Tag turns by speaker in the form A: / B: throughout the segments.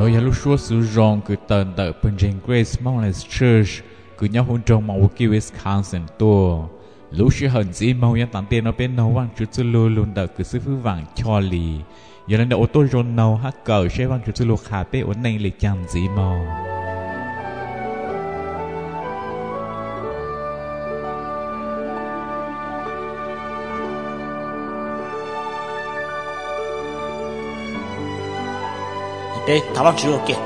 A: Ôi lúc xua sử dụng cứ tận tờ Punjin Grace Mountains Church cứ nhau hôn trong Milwaukee, Wisconsin tua lúc xưa hận gì màu yang tạm tiền nó bên nấu vang chút chút lô luôn tờ cứ sư phụ vàng Charlie giờ lên đầu ô tô rôn nấu hát cờ xe vang chút chút lô khá bê ổn này lịch chẳng gì màu
B: để thảo vang chữ ok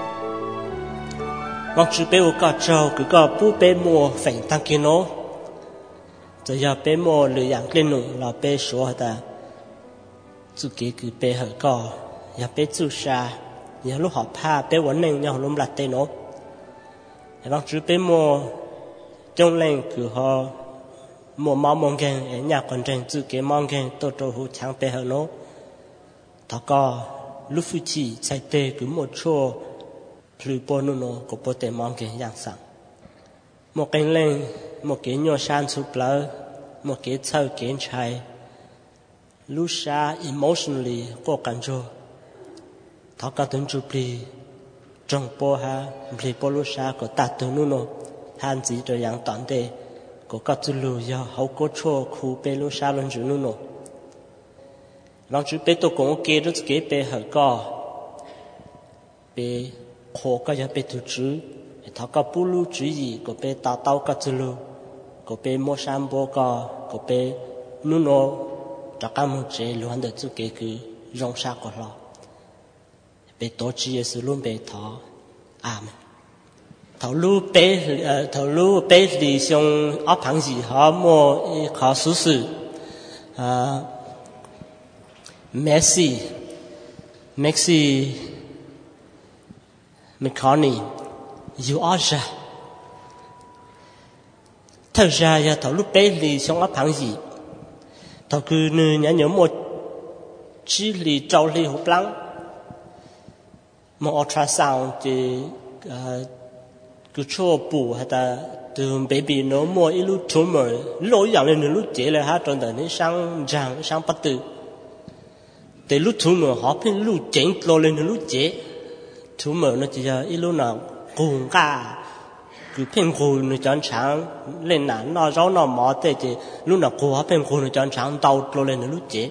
B: vang chữ bé có trâu cứ có bố bé mua phèn tăng kia nó giờ giờ bé mua lười dạng lên nụ là bé số ta chú kia cứ bé hở co giờ bé chú sa giờ lúc họ pha bé vấn nên nhau lúc lạt tên nó vang chữ bé mua trong lên cứ họ mua máu mong khen ở nhà còn trên chú kia mong khen tôi trâu hú chẳng bé hở nó thọ co lúc phu chỉ chạy tê cứ một chỗ plư bò nó có bò tê mong cái dạng sáng một cái lên một cái nhỏ san sụp lỡ một cái thâu cái trái lúc xa emotionally có cảm cho thọ cả tuần chụp đi trong bò ha plư bò lúc xa có tạt từ nó han chỉ cho dạng toàn tê có cả tu lù giờ hậu có chỗ khu bê lúc xa luôn chữ nó lòng chú bé tôi cũng ok đó cái bé hở co bé khó cái giờ bé tu chú tháo cái bù lu chú gì có bé tao tao cái chú lu có bé mua sam bò có bé nu nó cho cái một chế luôn được chú cái cứ rong sa có lo bé tổ chức sự luôn bé tháo amen tháo lu bé thì xong áp hàng gì họ mua khó xử sự Messi McCartney you are thật ra giờ thầu lúc bé thì xong áp hàng gì thầu cứ nhớ một chỉ lì trâu lì hộp lăng một ultrasound thì cứ cho bù hay ta từ baby nó mua ít lúc tumor lỗi dạng lên lúc chế là hát trong đời nó sang bắt tử để lúc tumor họ phải lúc chén lo lên lúc chế tumor nó chỉ là ít lúc nào cùng cả cứ phải cùng nó chọn sáng lên nản nó rau nó mỏ thế thì lúc nào cùng họ phải cùng nó chọn sáng đau lo lên lúc chế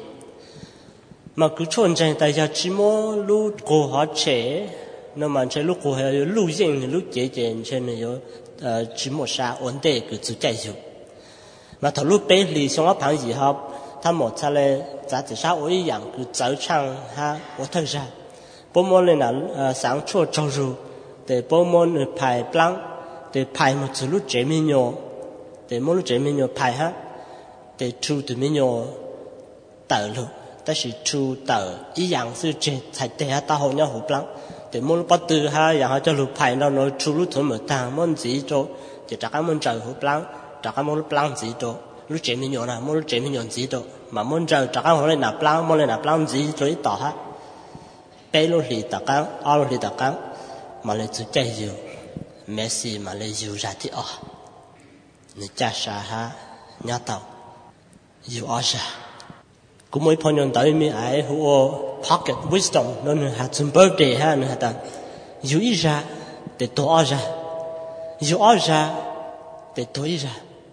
B: mà cứ chọn trên tại sao chỉ mua lúc cùng họ chế nó mà trên lúc cùng họ lúc riêng lúc chế trên này có chỉ một sao ổn định cứ tự chạy rồi mà thằng lúc bé thì xong áp hàng gì họ他冇出来，咱至少我一样就早上哈，我头上，不么嘞那上车走路，对不么嘞排plan，对排么走路这面哟，对么路这面哟排哈，对出对面哟道路，但是出道一样是这才对下到后面好plan，对么路不对哈，然后就路排到那出路同么当，么自己做，就大家么走好plan，大家么路plan自己做。lúc trẻ mình nhỏ nào, lúc trẻ mình nhỏ gì đó, mà muốn chờ chắc ăn hồi nạp lang, muốn nạp lang gì rồi tỏ ha, bé lúc thì tỏ căng, lúc thì tỏ căng, mà lại cứ chạy nhiều, Messi mà lại nhiều ra thì người cha sa ha, nhà tàu, nhiều sa, cũng mấy phong nhân tới mi ai hùa pocket wisdom, nó hạt zum birthday ha, nó hạt ta, nhiều ít ra, để tổ ra, nhiều ra, để tổ ra.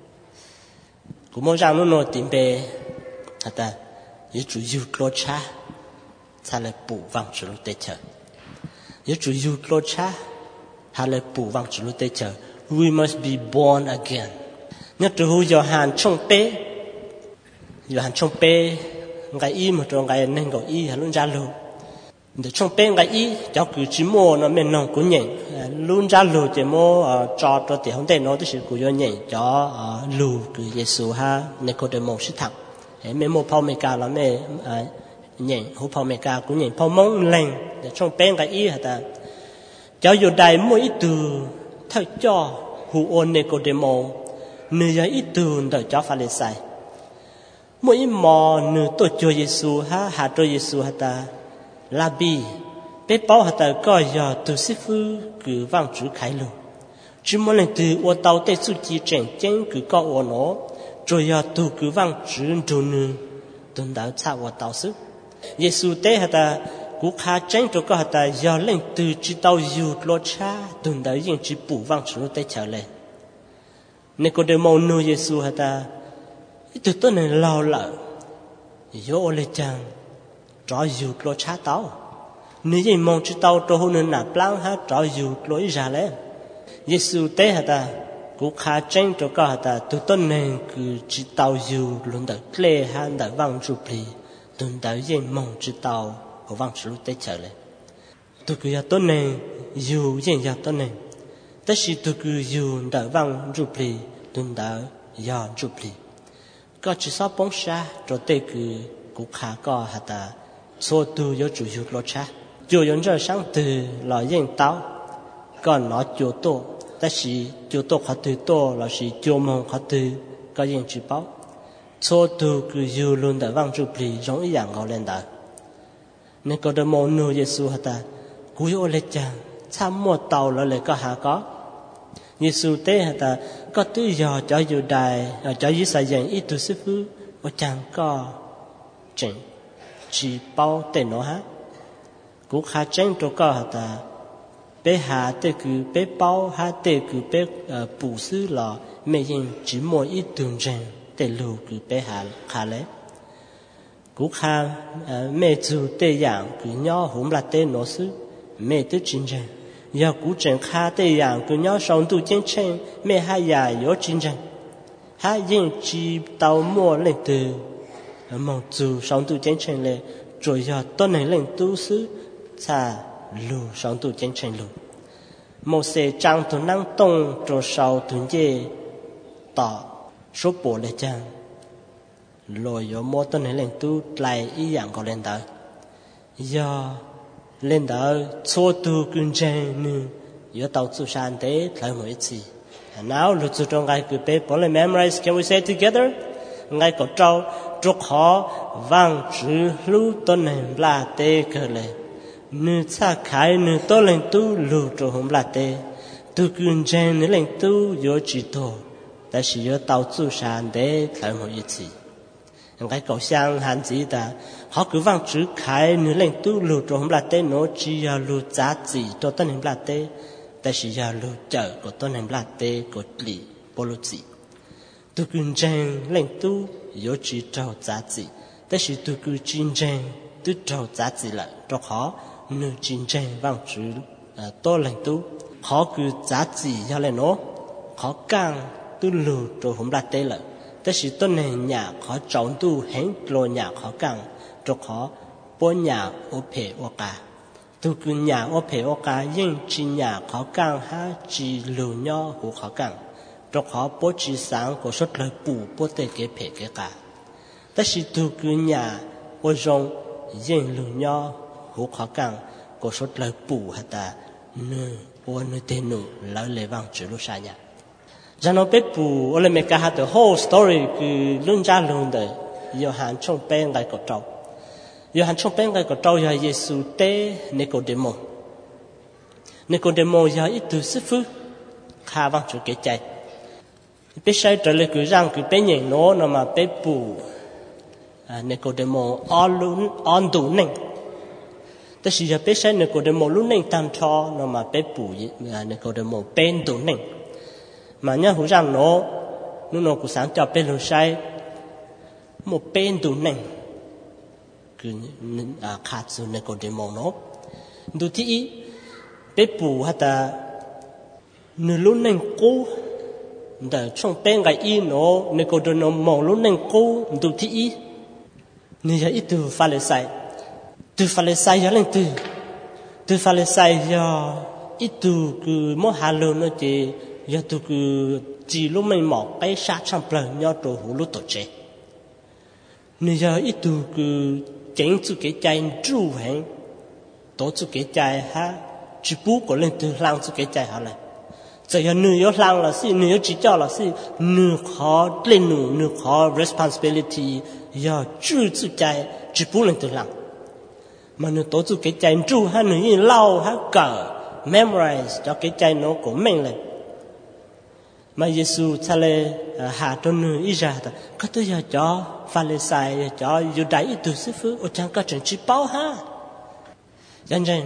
B: Cũng muốn rằng nó tìm về ta yếu chủ yếu lo cha hay là bù vang chủ lúc tết chờ yếu chủ yếu lo cha hay là bù vang chủ lúc tết chờ we must be born again nhất từ hồi giờ hàn trong bé ngày y mà trong ngày nên gọi y hay luôn ra luôn để trong bé ngày y cháu cứ chỉ mua nó men nong cũng nhảy luôn ra lù chỉ mua cho thì không thể nói tới sự của do nhảy cho lù cứ Giêsu ha Nicodemus sĩ thằng em mua泡美加là mẹ nhảy hú泡美加cũng nhảy泡mông lên để trong bé cái ý hả ta cháu vô đại mỗi ít từ thay cho hú ôn Nicodemus nửa ít từ đợi cho phải sai mỗi mò nửa tôi cho Giêsu ha hạ cho Giêsu hả ta Rabbi bé bảo hạt tờ coi giờ từ sư phụ cứ vang chữ khai luôn chỉ muốn lên từ ô tàu tây su chi trên chân cứ có ô nó rồi giờ từ cứ vang chữ đồ nư tuần đạo cha ô tàu sư Giêsu tế hạt tờ cú khá tranh cho có ta giờ lên từ chỉ tàu dù lo cha tuần tới những chỉ bù vang xuống tới trở lại nên có đêm mong nuôi Giêsu ta từ tối này lo lợ yo ole chang cho dù lo cha tàu nếu như mong chỉ tàu cho hôn nên nạp lang ha cho dù lối ra lên Giêsu tế ta cú khá tranh cho có ta từ tối này cứ chỉ tàu dù luôn tới lê ha tới vang chụp đi tuần tới những mong chỉ tàu họ vang xuống tới trở lại tôi cứ giờ tối này dù những giờ tối này tất nhiên tôi cứ dù tới vang chụp đi tuần tới giờ chụp đi có chỉ sao bóng xa cho tới cứ cú khá có ta số tu有主有落差就用这上的老人刀còn nó chủ tổ但是chủ tổ khó từ tổ là sự chủ mong khó từ có những chữ báo số tu cứ dù luôn đã vang chụp lì giống ý dạng ngầu lên đó nên có đôi môn nuôi Giêsu ta cú yêu lệ chàng tham mua tàu là lệ có hạ có Giêsu tế ta có tự do cho dù đại cho dù sai dành ít tu sư phụ và chẳng có chỉnh chỉ bao tên nó ha cú khá tranh cho có ta bé hà tê cứ bé bao hà tê cứ bé bù sư là mấy nhân chỉ mua ít đường rèn tê lù cứ bé hà khá lẽ cú khá mấy chú tê dạng cứ nhỏ hôm là tê nó sư mấy tê chính rèn giờ cú tranh khá tê dạng cứ nhỏ sống tu chiến tranh mấy hai già yếu chính rèn hai nhân chỉ tàu mua lên từ mong chú sống tu chiến tranh lên rồi giờ tôi này lên tu sư xa lù sống tu chiến tranh lù một xe trang tu năng tông cho sau tuần dê tỏ số bộ lệ trang rồi giờ mua tôi này lên tu lại ý dạng có lên đó giờ lên đó số tu kinh tranh nữa giờ tàu tu san thế lại một ít gì now lúc tu trong cái bé bỏ lại memorize can we say together ngay có trâu trục họ vang chữ lưu tôn này là tê cơ lệ nữ cha khai nữ tô lên tu lưu cho hôm là tê tu kinh tranh nữ lên tu yo chỉ tổ但是有到处上的看我一次ngay cầu sang hạn gì ta họ cứ vang chữ khai nữ lên tu lưu cho hôm là tê nó chỉ là lưu giá trị cho tôn này là tê但是要lưu chờ của tôn này là tê của lì bố lưu trị tu kinh tranh lên tu有只找杂志，但是都个竞争都找杂志了，就好，你竞争往主多人都好个杂志要来喏，好讲都路就红拉得了，但是多人nhà好找都很多nhà好讲，就好播nhà我陪我家，都个nhà我陪我家，因只nhà好讲哈只路nhau好好讲。cho họ bố trí sáng của số lời bù bố tê kế phê kế cả tất sĩ tu cư nhà ô rong dân lưu nho hữu khó càng của số lời bù hả ta nư ô nư tê nụ lão lệ vang chữ lúc xa nhà ra nó bếp bù ô lệ mê ca hát the whole story cứ luôn ra luôn đời yêu hàn trong bên ngay cổ trâu yêu hàn trong bên ngay cổ trâu yêu Giêsu tê Nicodemo yêu ít từ sư phụ khá vang chữ kế chạy bé sai trở lại cứ rằng cứ bé nhảy nó mà bé bù Nicodemo on đủ nèแต่สิจะbé sai Nicodemo luôn nè tam cho mà bé bù Nicodemo bên đủ nè mà nhá hú rằng nó cũng sáng cho bé luôn sai một bên đủ nè cứ khát sự Nicodemo nó đủ thì bé bù hay ta nửa luôn nè cố để trong bên cái ý nó nếu có được nó mong lúc nên cố đủ thì ý nếu ít từ pha lê sai giờ lên từ pha lê sai giờ ít từ cứ mỗi hà lô nó chỉ giờ từ cứ chỉ lúc mình mỏ cái sát trong bờ nhau đồ hú lúc tổ chế nếu giờ ít từ cứ chén chú cái chai chú hẹn tổ chú cái chai ha chỉ bú của lên từ lang chú cái chai hả lại giờ nữ yếu lang là gì nữ chỉ cho là gì nữ khó lên nữ khó responsibility giờ chú chạy chỉ bù lên từ lang mà nữ tổ chức cái chạy chú ha nữ như lau ha cờ memorize cho cái chạy nó của mình lên mà Giêsu cha lê hạ cho nữ ý ra ta có tôi giờ cho pha lê sai cho yêu đại từ sư phụ ở trong các trường chỉ bao ha Dân dân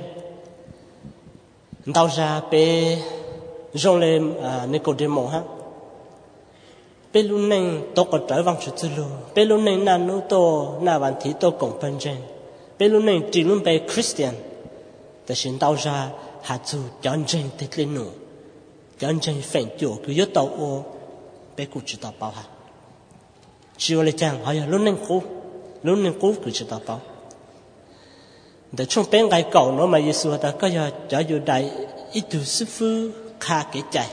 B: đau ra bé rong lên Nicodemo ha bé luôn nên tôi có trở vang chút luôn bé luôn nên na nô to na văn thị tôi cũng phân chân bé luôn nên chỉ luôn bé Christianแต่ฉันđau ra hạt dù chọn chân tết lên nụ chọn chân phèn chỗ cứ nhớ tàu ô bé cũng chỉ tàu bao ha chiều lại chàng hỏi luôn nên cố cứ chỉ tàu bao để trong bên cái cầu nó mà Giêsu ta có giờ cho dù đại ít tu sư phụ khá cái chạy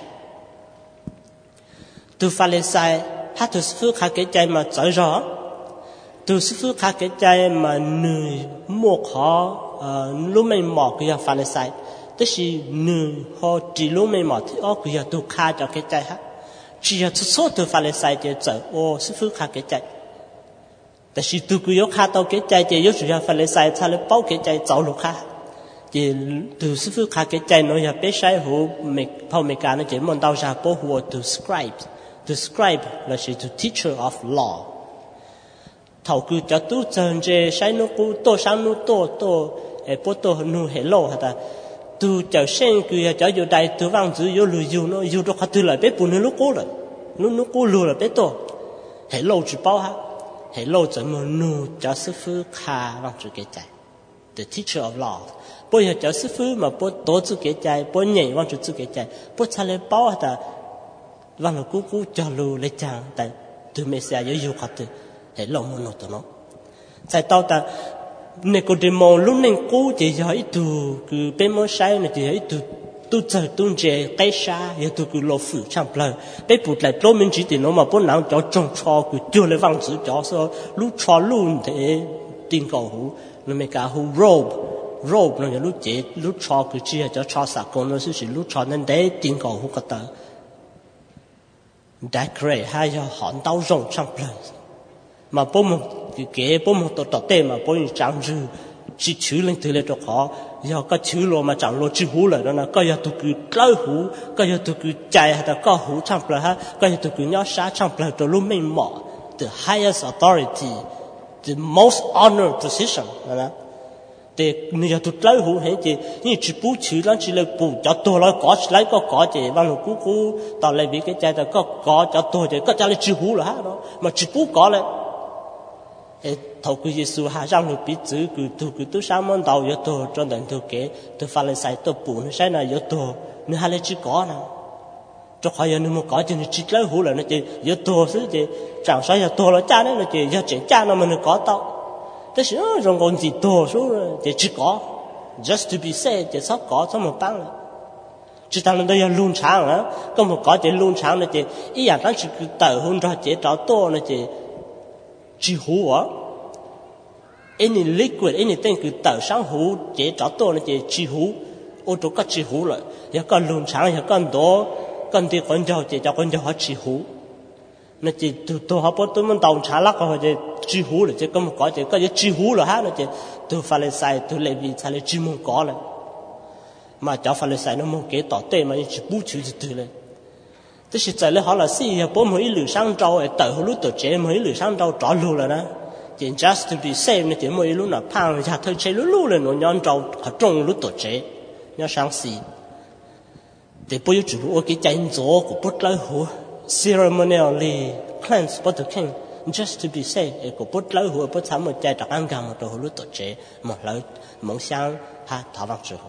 B: tu Pha-lê-sai hát tu sư phụ khá cái chạy mà giải rõ tu sư phụ khá cái chạy mà người mua khó lúc mình mò cái Pha-lê-sai tức là người họ chỉ lúc mình mò thì ở cái tu khá cho cái chạy ha chỉ là số tu Pha-lê-sai thì giải ô sư phụ khá cái chạyแต่สิตุกุยข้าตอเกใจเจยสุยาฟาเลไซทะเลเป้าเกใจเจ้าลูกค้าเจตุสิฟุข้าเกใจน้อยาเปใช้หูเมกพอเมกานะเจมันดาวจาโปหัวตุสคริบแล้วสิตุ teacher of law เท่าคือจะตุเจนเจใช้นุกุโตชังนุโตปโตนุเฮโลฮะตาตุเจ้าเช่นคือจะอยู่ใดตุวังจือยู่ลุอยู่เนาะอยู่ตรงขัดตุเลยเปปุ่นนุกุเลยนุกุลุเลยเปโตเฮโลจืเป้าฮะให้โลจะมันนูจะsư phụขาวังจุเกใจ the teacher of law ปอยจะsư phụมาปอโตจุเกใจปอยใหญ่วังจุเกใจปอทะเลเป้าแต่วังกูจะรู้เลยจังแต่ตัวเมสยาอยู่ขัดตัวให้โลมันนูตัวเนาะใส่ต่อแต่ในกูเดมองลุ่นหนึ่งกูจะย้อยตัวคือเป็นมอใช้เนี่ยจะย้อยตัวtu chờ tu chế cái xa giờ tu cứ lo phụ chẳng plei cái bụt lại pro mình chỉ tiền nó mà bốn nào cho trồng cho cứ chưa lấy vàng chữ cho so lúc cho luôn thế tiền cầu hú nó mới cả hú robe nó giờ lúc chế lúc cho cứ chỉ cho sạc con nó chỉ lúc cho nên để tiền cầu hú cái tờ decorate hay giờ hòn đau rồng chẳng plei mà bốn một cái bốn một tổ tê mà bốn chẳng dư chỉ chữ lên từ lên cho khó giờ có chữ lo mà chẳng lo chữ hú lại đó là có giờ tụi cứ lấy hú có giờ tụi cứ chạy hay là có hú chẳng phải ha có giờ tụi cứ nhớ sát chẳng phải cho lúc mình mỏ the highest authority the most honored position đó thì bây giờ tụi lấy hú hết thì như chỉ bù chữ lắm chỉ là bù cho tôi nói có thì bằng lúc cú tao lại bị cái chạy là có cho tôi thì có cho lấy chữ hú là ha đó mà chỉ bù có lại thầu cứ Giêsu hạ rằng người biết chữ cứ tu sáng món đầu yếu tố cho đến tu kế tu pha lên sai tu bù nó sai là yếu tố nó hai lấy chữ có nào cho khỏi giờ nó một có cho nó chỉ lấy hú là nó chỉ yếu tố chứ chỉ chẳng sao yếu tố là cha đấy nó chỉ yếu chỉ cha nó mà nó có tao thế chứ rồi còn gì tố số chỉ có just to be said chỉ sắp có xong một tăng chỉ tăng lên đây là luôn sáng á có một có chỉ luôn sáng nó chỉ ý dạng đó chỉ cứ tự hôn ra chỉ找多nó chỉ hú á any liquid anything cứ tạo sáng hú chế找多那chỉ hú ô tô có chỉ hú rồi giờ có luôn sáng giờ có đó con thì con cho họ chỉ hú nó chỉ từ họ bắt tôi mình tàu trả lắc họ chỉ hú rồi chứ có chỉ hú rồi ha nó từ pha lên sai từ lấy vì sai lấy chỉ muốn có rồi mà cháu pha lên sai nó muốn kế tỏ tên mà chỉ bù chữ từ lên tức là tại lấy họ là gì bố mới lử sang trâu ấy tự họ lúc tổ chế mới lử sang trâu trỏ lù rồi đó chỉ just to be safe nên chỉ mới lúc nào phang ra thôi chế lù lên nó nhon trâu họ trồng lúc tổ chế nhon sang xì để bố yêu chủ cái chân gió của bút lấy hồ ceremonially cleanse bút the king just to be safe của bút lấy hồ bút sắm một chai đặc ăn gà một đồ lúc tổ chế một lấy món sang ha thảo vang chủ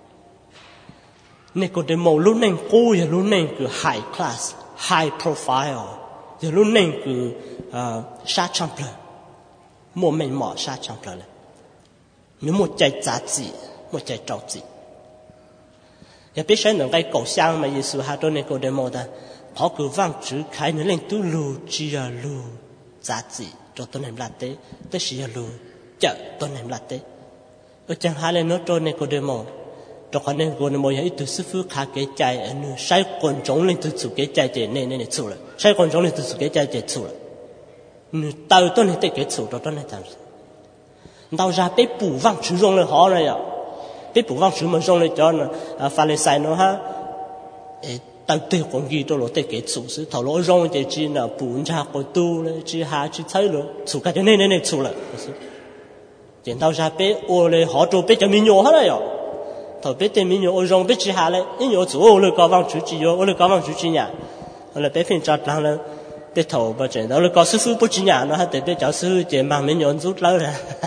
B: Nicodemo lúc này cô giờ lúc này cứ high class, high profile, giờ lúc này cứ sát champion, một mình mỏ sát champion này, nếu một trái giá trị, một trái trâu trị, giờ biết xem được cái cổ sang mà Giêsu hát cho Nicodemo ta, họ cứ vang chữ khai nó lên tu lù chỉ là lù giá trị cho tôi làm thế, tôi chỉ là lù chợ tôi làm thế, ở chẳng hạn là nó cho Nicodemo cho con nên cô nói ấy từ sư phụ khá cái trái anh sai quan trọng lên từ sự cái trái để nên chịu rồi sai quan trọng lên từ sự cái trái để chịu rồi người tao tôi nên cái chịu đó tôi nên làm tao ra bé bù vang chữ rong lên họ này à bé bù vang chữ mà rong lên cho nó pha lên sai nó ha tao tiêu con gì đó là cái chịu sự thầu lỗi rong để chỉ là bù ra coi tu lên chỉ hạ chỉ thấy rồi chịu cái nên chịu rồi Chuyện tao ra bé ô lê họ trộn bé cho mình nhổ hết rồi. Thầu bé tên mình nhổ ô rong bé chỉ hạ lệ, mình nhổ chủ ô lê có vang chủ chỉ nhổ, ô lê có vang chủ chỉ nhà. Ô lê bé phiền chặt lăng lê, bé thầu bà chuyện, ô lê có sư phụ bố chỉ nhà nó, để bé cháu sư chuyện mà mình nhổ rút lâu rồi.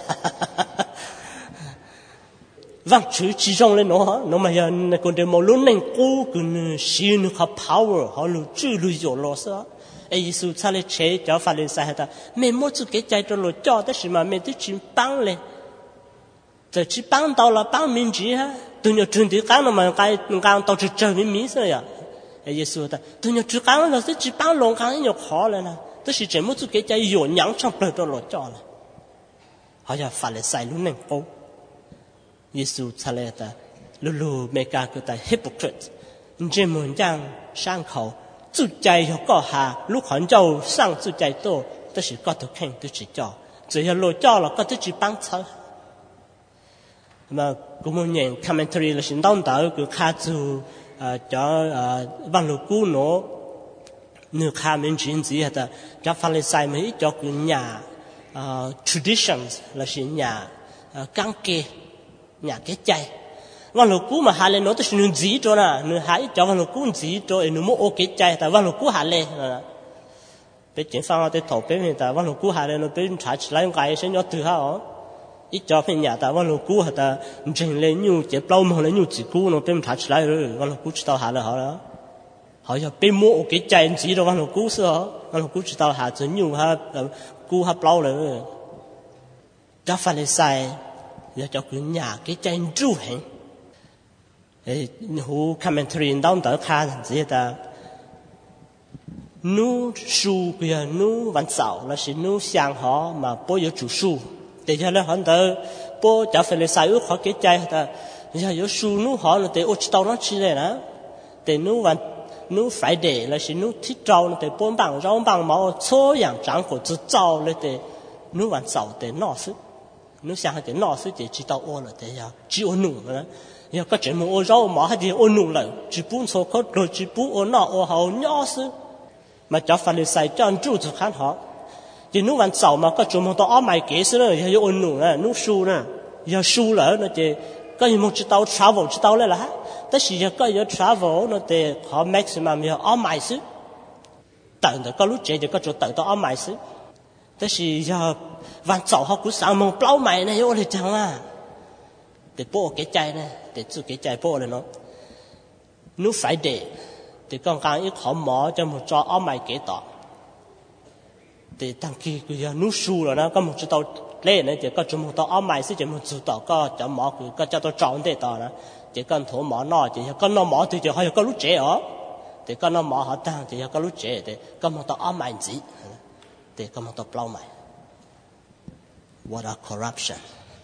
B: Vang chủ chỉ rong lên nó mà hiện còn để một lúc nên cố cứ xin họ power, họ lưu trữ lưu dỗ lo sao. Ấy Giêsu cha lê chế cho phải lên sai ta, mình muốn chụp cái trái cho lo cho,แต่是嘛mình tự chỉ帮嘞，这只帮到了帮民主哈，都要真的讲了嘛，讲到这证明民生呀。ấy Giêsu ta,都要只讲了，这只帮龙讲要好了呢，但是这么做cái trái有娘上不到lo cho了，好像法律sai luôn nên cố. Giêsu cha lê ta, lulu mega cái ta hypocrite, chỉ muốn rằng sang khẩu. 自在要搞下，如果就上自在多，都是搞到看都是叫，只要落叫了，搞到去帮衬。那么古某年 commentary 了，是当到个卡住网络古喏，你看民群子下的，叫法律赛么一叫个nhà traditions 了是nhà钢结nhà cái chay. Văn lục cú mà hà lên nó tới nương gì cho nè, nương hái cho văn lục cú gì cho, nương mua ok chay, tại văn lục cú hà lên, bây giờ sang tới thầu bây giờ văn lục cú hà lên nó bây giờ trả lại cái sẽ nhớ từ ha ó, ít cho bên nhà tại văn lục cú hà ta trình lên nhiều chế bao mà lên nhiều chỉ cú nó bây giờ trả lại rồi, văn lục cú chỉ tao hà là họ đó, họ giờ bây mua ok chay gì cho văn lục cú xưa, văn lục cú chỉ tao hà chỉ nhiều ha cú ha bao rồi, cho phải là sai, giờ cho cái nhà cái chay tru hẹn. Hú commentary đóng tới khá gì ta nu su kia nu văn sáu là chỉ nu sang họ mà bố有主数để cho nó hắn tới bố chả phải là sai ước họ cái trái ta giờ有数nu họ là để ốt tàu nó chỉ này nè để nu văn nu Friday là chỉ nu thích trâu để bố bằng rau bằng máu số dạng trắng của tự trâu là để nu văn sáu để nọ sức nu sang để nọ sức để chỉ tàu ô là để chỉ ô nụ nữa giờ có chuyện mà ô rau mà hay thì ô nụ lại chỉ bún số có rồi chỉ bún ô nọ ô hậu nhỏ xứ mà cho phải sai cho anh chủ cho khán họ thì nếu bạn giàu mà có chuyện mà tao mày kế xứ nữa giờ ô nụ nè nụ su nè giờ su lỡ nó thì có gì một chỉ tao travel chỉ tao lên làแต่是giờ có giờ travel nó thì họ maximum giờ ở mày xứ tận được có lúc chơi giờ có chỗ tận tao ở mày xứแต่是giờ bạn giàu họ cũng sang một bao mày này ô thì chẳng à để bố cái trái này để chú cái trái bố này nó nếu phải để con càng ít khó mở cho một cho ở mày kế tỏ để đăng ký cái nếu su rồi nó có một chút tàu lên này chỉ có chúng một tàu ở mày sẽ chỉ một chút tàu có cho mở có cho tàu tròn để tàu đó chỉ cần thổ mở nó chỉ cần nó mở thì chỉ hay có lúc trẻ ở để con nó mở họ tăng chỉ có lúc trẻ để có một tàu ở mày gì để có một tàu bao mày what a corruption.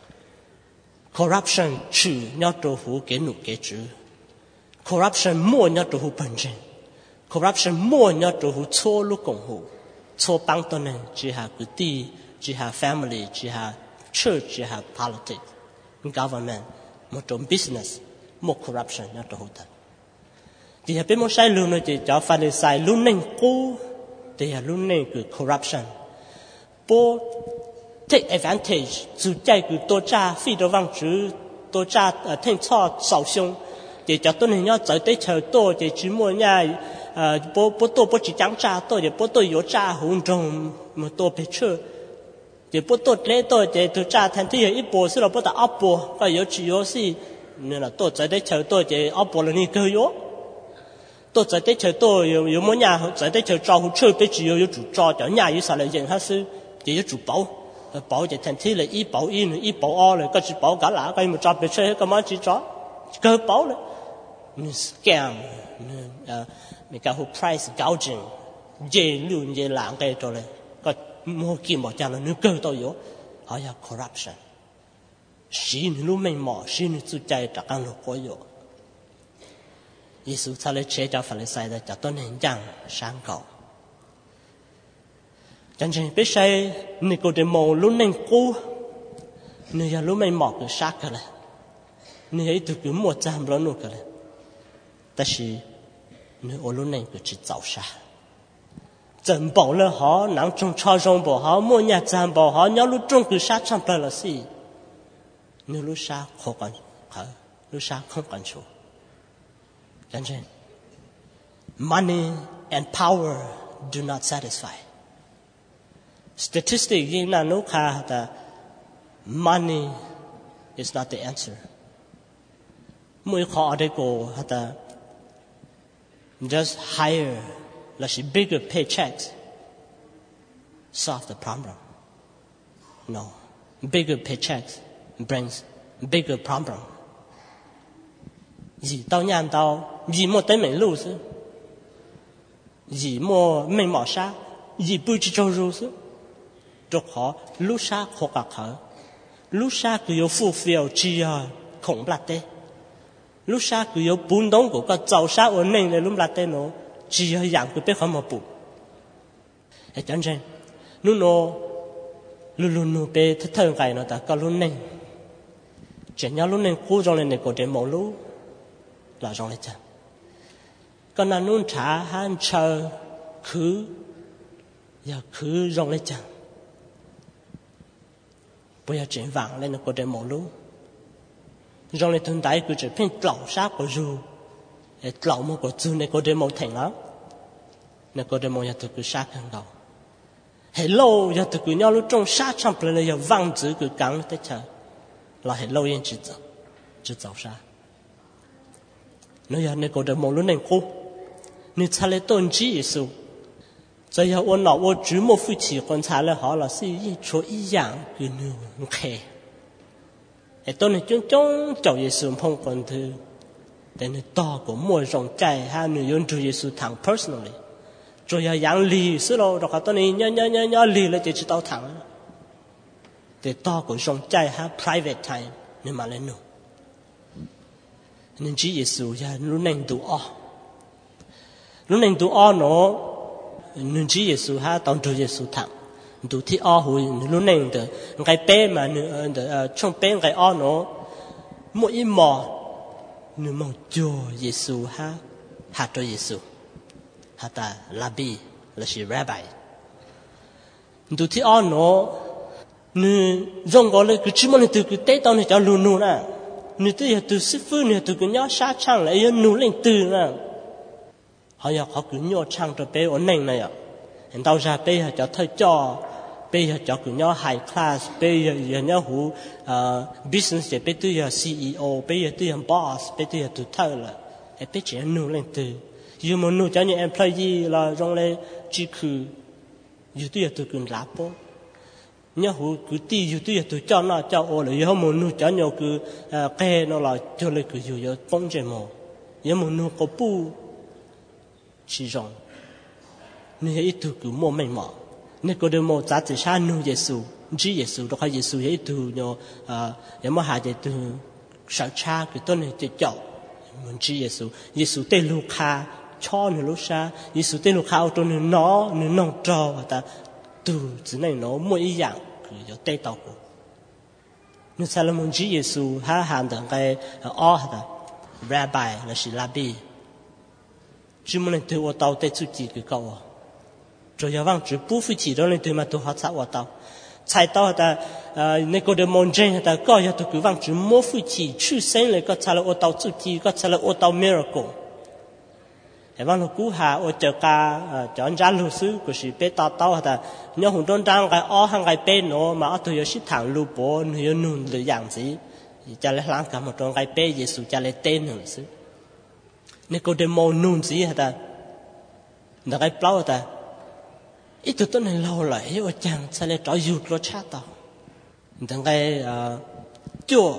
B: Corruption trừ nhau đồ hữu cái nụ cái chữ. Corruption mua nhau đồ hữu bản chất. Corruption mua nhau đồ hữu chô lúc cộng hữu. Chô bang tôn nên chỉ hà cứ đi, chỉ hà family, chỉ hà church, chỉ hà politics, government, một種 business, một corruption nhau đồ hữu thật. Thì hà biết một sai luôn rồi chỉ cho phải là sai luôn nên cố, thì hà luôn nên cứ corruption. Bố take advantage 主在个多加费的望主多加听错少凶也叫多人要走对头多也只么呀不多不只讲价多也不多有价红中么多别车也不多来多也都价谈的一波是了不打二波个有只有是那了多走对头多也二波了你个有多走对头多有么呀走对头招呼车被只有主招叫呀有啥来人还是也有主包bảo vậy thành thi là y bảo in y bảo o rồi có chỉ bảo cả là cái một trò bị chơi cái món chỉ chó cơ bảo đấy scam mình cả hồ price gouging dễ luôn dễ lãng cái rồi này có mua kim bảo chăng là nước cơ tôi yếu họ là corruption xin lúc mình mò xin chú chạy trả ăn được có yếu Giêsu cha lấy chế cho phải lấy sai ra cho tôi nên rằng sáng cầu chẳng chẳng biết sai người cô để mò lúc nên cố người giờ lúc mình mò cái sát cái này người ấy từ cứ một trăm lần nữa cái này但是người ở lúc này cứ chỉ giàu sa chân bảo là họ nắng trong cho trong bảo họ mua nhà chân bảo họ nhớ lúc trong cứ sát trong là gì nếu lúc xa khó còn khởi lúc xa không còn số chẳng trên money and power do not satisfy statistics gì là nó khá là money is not the answer mỗi khó để cô là just higher like bigger paychecks solve the problem no bigger paychecks brings bigger problem gì tao nhàn tao gì mua tới mình lù chứ gì mua mình bỏ xa gì bự chỉ cho rù chứ rồi họ lúc xa khó cả khởi lúc xa cứ有fulfill chỉ là không lát tê lúc xa cứ有bốn đông của cái giàu xa ở nên là lúc lát tê nó chỉ là dạng cứ biết không mà bù để chẳng trên lúc nó luôn nó bé thất thường cái nó ta có luôn nên chỉ nhau luôn nên cố trong này có đến mẫu lú là trong này chẳng còn là luôn trả han chờ khứ giờ khứ trong này chẳng bây giờ chuyển vàng lên nó có đến mẫu lú trong này thôn đại cứ chỉ phiên lẩu sát của dù lẩu một của dù này có đến mẫu thành lắm này có đến mẫu nhà tôi cứ sát hơn đầu hello giờ tôi cứ nhau lúc trong sát trong plei này giờ vang chữ cứ cắn tới chờ là hello yên chỉ走杀nếu giờ này có được một lúc này cô nếu trả lời tôn chỉ Giêsu giờ giờ tôi nói tôi chỉ một phu chỉ còn trả lời họ là sự ý cho ý dạng cứ nhiều khe để tôi này chúng cho Giêsu phong còn thứ để nó to của mỗi dòng trái ha người用主Giêsu thẳng personally rồi giờ dạng lì xứ đâu rồi tôi này nhớ lì là chỉ tao thẳng để to của dòng trái ha private time nên mà lên nữa nên chỉ Giêsu giờ lúc này tụ o nó nên chỉ Giêsu ha tao cho Giêsu thẳng tụ thì o hồi lúc này được cái bé mà trong bé cái o nó mỗi mò nên mong cho Giêsu ha hạt cho Giêsu hạt ta Rabbi là chỉ Rabbi tụ thì o nó nên trong gọi là cứ chỉ muốn từ cái tế tao này cho luôn nè nếu tôi từ sư phụ nếu tôi cứ nhớ sát chăng lại yên nụ lên từ nè họ giờ họ cứ nhớ chăng cho bé ổn định này ạ hiện tao ra bé cho thầy cho bé cho cứ nhớ high class bé giờ nhớ hú business bé tôi giờ CEO bé tôi giờ boss bé tôi giờ tôi thầy là bé chỉ nụ lên từ giờ mà nụ cho những employee là trong này chỉ cứ giờ tôi giờ tôi cứ láp bố nhớ hú cứ ti dù tôi tôi cho nó cho ô là giờ muốn nuôi cho nhau cứ cái nó là cho lấy cứ dù giờ bông chơi mồ giờ muốn nuôi có bu chỉ rong nên ít tôi cứ mua mình mỏ nên có được một giá trị sang nuôi Giêsu chỉ Giêsu đó hay Giêsu ít tôi nhau giờ mà hai giờ tôi sợ cha cái tôi này tôi chọn muốn chỉ Giêsu tên Luca cho người Luca Giêsu tên Luca tôi nó nông trâu ta từ chỉ này nó mỗi ý dạng cứ có tê tao của nhưng sao là muốn chỉ Giêsu ha hàng đằng cái o hả Rabbi là chỉ Rabbi chỉ muốn nên tôi tao tê chút gì cái câu rồi giờ vang chỉ bù phi chỉ đó nên tôi mà tôi học sao tao sai tao ta nên có được môn trên ta có giờ tôi cứ vang chỉ mua phi chỉ chữ sinh lại có sao là tao chút gì có sao là tao miracle thế vang nó cú hà ở chợ ca chọn giá lưu sư của sự bé tao ta nhớ hùng đông trang cái o hàng cái bé nó mà tôi có ship thẳng lưu bố nó nôn được dạng gì cho lấy láng cả một trong cái bé Giêsu cho lấy tên nữa sư nên có dem môn nôn gì ta là cái plau ta ít tôi này lâu lại ở chàng sẽ lấy trò dụt lo cha tao thằng cái chùa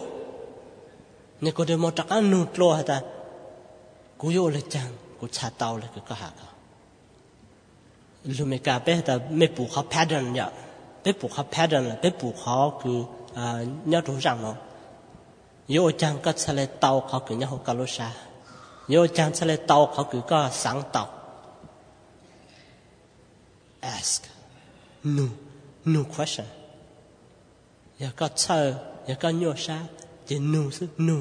B: nên có dem một trắc ăn nút lo ta cú vô lấy chàngกูชาเตาเลยก็หาเขาลูกไม่กล้าไปแต่ไม่ปลูกเขาแพดเดิลเนี่ยไปปลูกเขาแพดเดิลไปปลูกเขาคือเนี่ยรู้จักเนาะโยจังก็ทะเลเตาเขาคือเนี่ยเขากาลุชาโยจังทะเลเตาเขาคือก็สังเตา ask no question อย่าก็เชื่ออย่าก็โยชาจะ no ซึ่ง no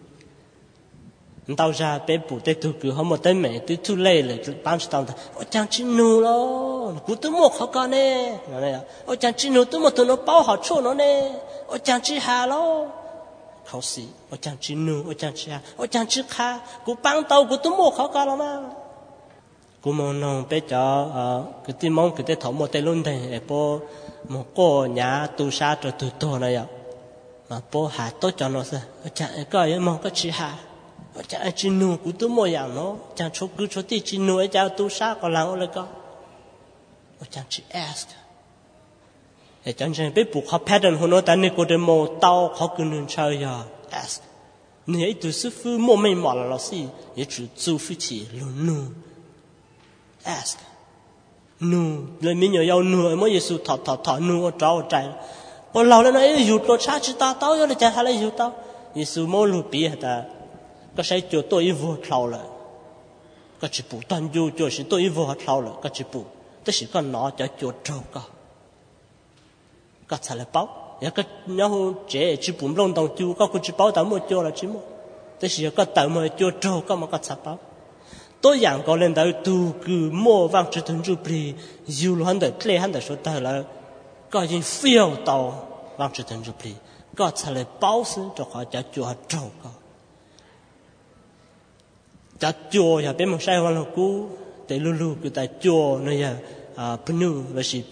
B: tao ra bé bù tê tu cứ họ một tên mẹ tu tu lê là bán tao ta ôi chàng chỉ nụ lo cú tu mua họ con nè này ôi chàng chỉ nụ tu mua tu nó bao họ chỗ nó nè ôi chàng chỉ hà lo เขาสิว่าจังจีนูว่าจังจีว่าจังจีข้ากูปังเตากูตุ้มโมเขากันแล้วมั้งกูมองน้องไปจ่อกูที่มองกูที่ถอดโมเตลุนเดไอ้พวกโมโก้หยาตูชาตัวตัวโตนะยะมาพวกหาโตจอนอสว่าจังไอ้ก็ยังมองก็จีหาว่าจังไอ้จีนูกูตุ้มโมอย่างเนาะจังชกกูชกที่จีนูไอ้เจ้าตูชาก็หลังอะไรก็ว่าจังจีแอสไอ้จังจังไปปลูกเขาแพทย์หัวโน้แต่ในกูเดโมเตาเขากูนึงเชยาแอส你一读是父母没毛了老师，也只做夫妻路怒 ，ask， 怒，里面有怒，么耶稣讨怒我找我摘，我老了那有多差去打刀，要来讲下来有刀，耶稣么路别的，个谁就多一步跳了，个只步但就是多一步跳了，个只步，这是个拿就走个，个才来包。然后这只不弄当就个只包到么叫了只么，但是个到么叫做个么个插包，多样个人到都个么往只等住不离，有了很多累很多说到了，个人非要到往只等住不离，个才来包是就好叫做做个，叫做也别么晒完了股，得路路个在做那样不努那是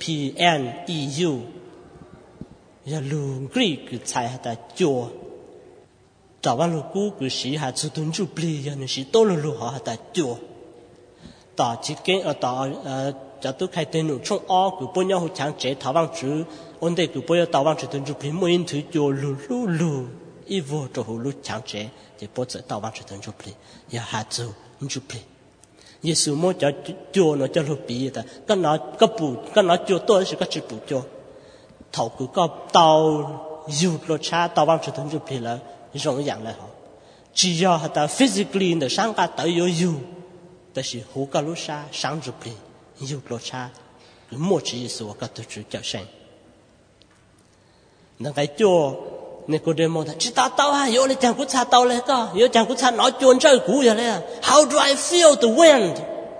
B: PNEU。ya lu gri cứ chạy hạt chùa找完了古个时还出顿就不离呀，那是多了路好hạt chùa到这个到จะ都开电脑从个不要强接台湾主我哋个不要台湾主顿就不每人推就路一窝就好路强接就不在台湾主顿就不离呀下走你就不离耶稣么叫做呢叫路比的跟那个不跟那就多是个只不叫头个个到有落差到往这头就别了容易了哈只要他的 physically 的上个都有但是后个路差上就别有落差莫只是我个都是叫声那个叫那个的么的知道到啊有了讲古查到了个有讲古查拿转这股呀嘞 How do I feel the wind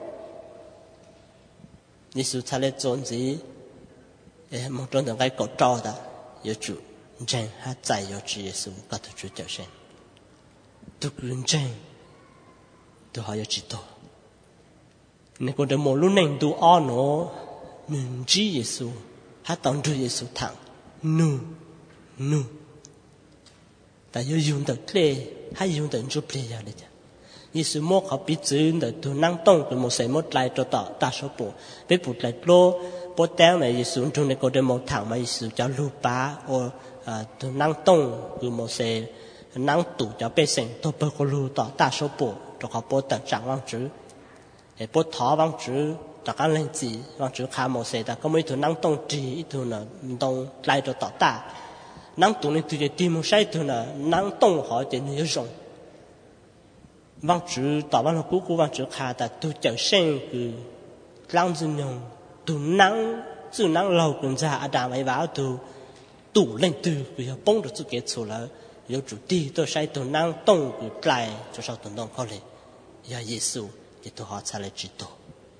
B: 你是才来总结một trong những cái cổ trò đó, yêu chủ, chân hát giải yêu chủ Giêsu các thứ chủ教神, tu quyền chân, tu họ yêu chỉ tu, nếu có được một lúc này tu ở nó, mình chỉ Giêsu, hát tông chủ Giêsu thẳng, nu, tại yêu dùng được lệ, hay dùng được giúp lệ vậy chứ. Giêsu mua họ biết chữ được tu năng tông của một sợi một lại cho tỏ ta số bộ, biết bút lại lô bố téo này Giêsu trong này có được một thằng mà Giêsu cho lưu bá or tu năng tông của một sợi năng tụ cho bé sinh tôi bơ có lưu tỏ ta số bộ cho họ bố tận trạng văn chữ, bố thọ văn chữ cho các lên gì văn chữ khá một sợi ta có mấy tu năng tông chỉ tu là tông lại cho tỏ ta năng tụ này tu để tìm một sai tu là năng tông họ để nhiều dùng văn chữ tỏ văn là cũ văn chữ khá ta tu trở sinh cứ lang dân nhung tu năng chữ năng lâu cũng ra Adam ấy vào tu lên từ cứ bông được chữ kết số là有主地都sai tu năng tông cứ lại cho sau tuần đông khó lệ ya Giêsu thì tu họ才来知道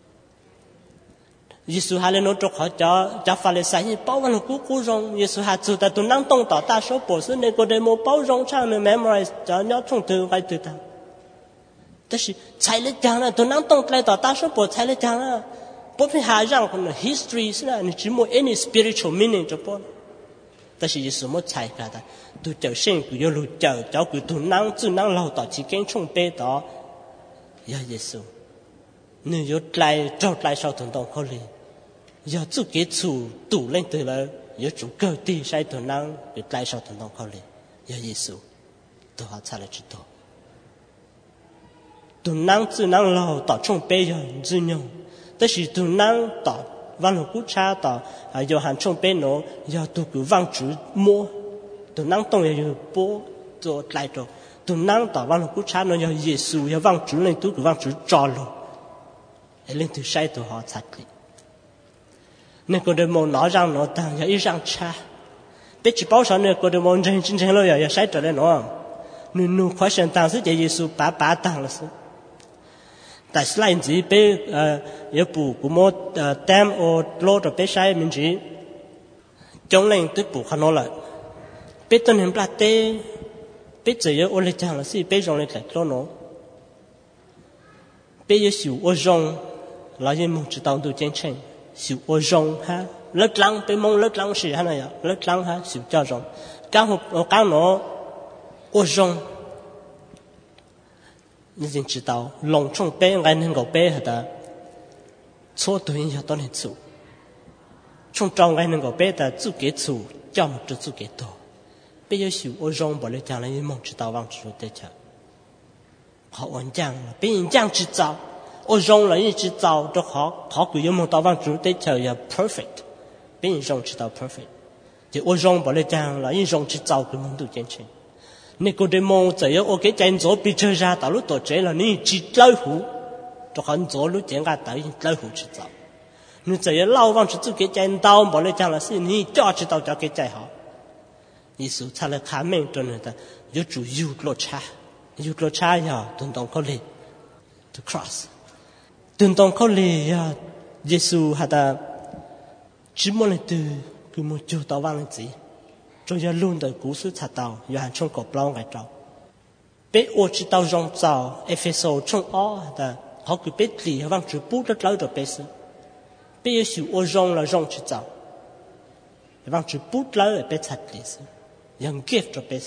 B: Giêsu还来弄着họ cho法利赛人包完了古容Giêsu还做的tu năng tông到大手博士那个的么包容唱的 memorize 叫你从头开始的但是才来讲了tu năng tông来到大手博才来讲了不是还让可能 history 是啦你只没 any spiritual meaning 就不但是有什么才干的都叫生古有路叫古都能只能老到去跟冲背到呀耶稣你有来找来少同当可怜要自己处堵lên từ là有主个地sai同能有来少同当可怜呀耶稣都好才来知道都能只能老到冲背呀只用但是都能到văn học quốc gia đó, do hàng trong bên nó, do tụ cứ văn chữ mua, tụ năng tông là do bố cho lại rồi, tụ năng đó văn học quốc gia nó do Giêsu, do văn chữ lên tụ cứ văn chữ trò rồi, lên từ sai tụ họ thật đi, nên có đôi môn nói rằng nó đang do ý rằng cha, biết chỉ bảo sao nên có đôi môn chân chân lo do sai trở lại nó, nu khoái sản tăng sự Giêsu bá tăng là sự. Tại slide gì bé yếu bù của một tem or lô rồi bé sai mình chỉ trong lên tới bù khăn nó lại bé tên hình plate bây giờ ô lê chàng là gì bây giờ lên lại lo nó bây giờ xỉu ô rong là những mong chỉ tao đủ chiến tranh xỉu ô rong ha lớp lăng bây mong lớp lăng gì ha này lớp lăng ha xỉu cho rong cao nó ô rong nên chỉ tao lòng trong bé ngay nên gọi bé hả ta số tuổi giờ tao nên chủ trong ngay nên gọi bé ta chủ kế chủ cho một chút chủ kế tổ bây giờ xỉu ô rong bỏ lên chàng là những mong chỉ tao vang chủ tế chả họ ổn chàng là bây giờ chàng chỉ tao ô rong là những chỉ tao cho họ cứ những mong tao vang chủ tế chả là perfect bây giờ rong chỉ tao perfect thì ô rong bỏ lên chàng là những rong chỉ tao cứ mong đủ chiến tranh nên cô đề mong giờ ô cái chân左bị chơi ra tạo lúc tổ chế là những chỉ lâu hủ cho hắn左lúc chiến ra tạo những lâu hủ chỉ tao nên giờ lâu vang chủ cái chân tao bỏ lên chàng là gì những cho chỉ tao cho cái chân họ Giêsu cha là khá mình cho nên ta yêu chủ yêu lo cha ya tuân tông có lì to cross tuân tông có lì ya Giêsu ha ta chỉ muốn là từ cứ muốn cho tao vang lên gì cho ya luôn đời cú sự cha tao ya hàng trong cột lao ngày trâu bé ô chỉ tao rong tao Ephesos trong ó ta họ cứ bé lì vang chữ bút rất lâu rồi bé sự bé Giêsu ô rong là rong chỉ tao vang chữ bút lâu là bé chặt lì sự yang gift cho bé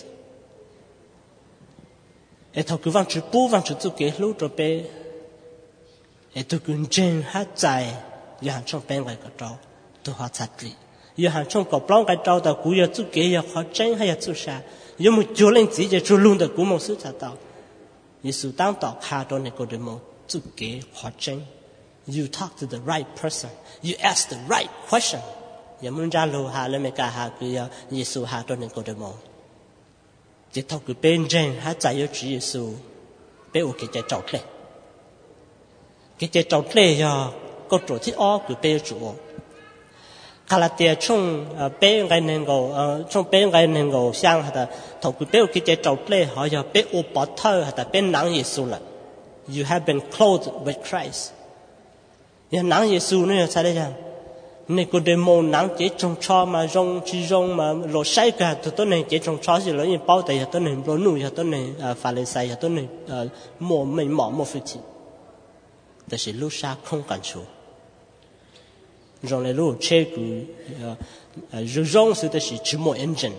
B: et thâu cứ vang chữ bút vang chữ tự kế lúc cho bé et tôi cứ trên hát dài yang trong bé ngày cái trâu tôi hóa chặt lì yang trong cột long cái trâu ta cú ya tự kế ya khó tranh hay ya tự sa ya một chỗ lên chỉ để cho luôn được cú một sự chặt tao Giêsu đang tỏ khá cho nên cô để một tự kế khó tranh you talk to the right person you ask the right question ya muốn ra lô hà lên mấy cả hà cứ Giêsu hà cho nên cô để một chỉ thâu cứ bên trên hát giải yêu chỉ Giêsu bé ô cái trái trâu lệ cái trái trâu lệ ya có chỗ thì ó cứ bé chỗ Galatia trong bé ngày nên ngầu trong bé ngày nên ngầu sang hả thâu cứ bé ô cái trái trâu lệ họ ya bé ô bỏ thơ hả bé nắng Giêsu là you have been clothed with Christ ya nắng Giêsu nữa sao đấy chăng nên cô đề môn nắng chế trong cho mà rong chỉ rong mà lỗ sai cả tụi tôi này chế trong cho gì lỗ như bao tay tụi này lỗ nụ tụi này phá lên sai tụi này mỏ mình mỏ một phần chỉ,แต่是路上không感受，rong来路车古rong是的是只摸 engine，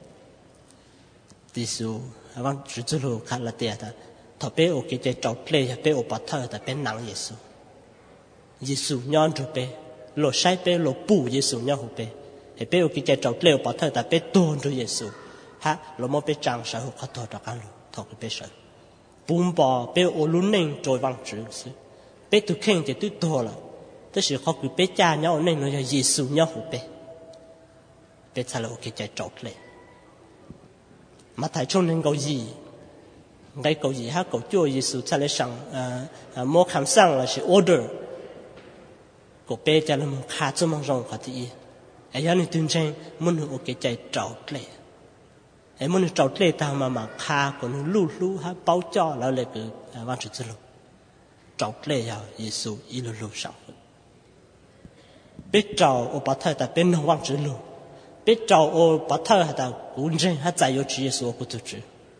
B: 第数avant只走路看了点的，特别我给这找 play 别我把他的别难耶稣，耶稣让着别。lỗ sai bé lỗ bù Giêsu nhau hụt bé, hệ bé ở cái trái trâu leo bỏ thở ta bé tuôn rồi Giêsu, ha lỗ mò bé trang sở hụt thọ cho cái lỗ thọ cái bé sở, bùn bò bé ở lún nền trôi văng chữ sư, bé tu khen thì tu to là, tức là họ cứ bé cha nhau nên nó là Giêsu nhau hụt bé, bé thay lỗ cái trái trâu leo, mà thầy trong nên câu gì, cái câu gì ha câu chúa Giêsu thay lẽ sang, mua khám sang là sự order cô bé cha là một khá cho mong rong khá thì ấy anh tuyên tranh muốn được cái trái trâu lệ ấy muốn được trâu lệ ta mà khá của nó lú ha bao cho là lệ cứ văn chữ luôn trâu lệ ya Giêsu ilu sang biết trâu ở bắt thở ta biết nó văn chữ luôn biết trâu ở bắt thở ta cũng tranh ha giải yêu chữ Giêsu của tôi chữ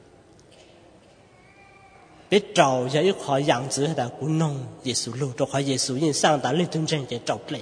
B: biết trâu giờ ít khỏi养殖hay là cũng nông Giêsu luôn cho khỏi Giêsu nhưng sang đã lên tuyên truyền cái trâu lệ,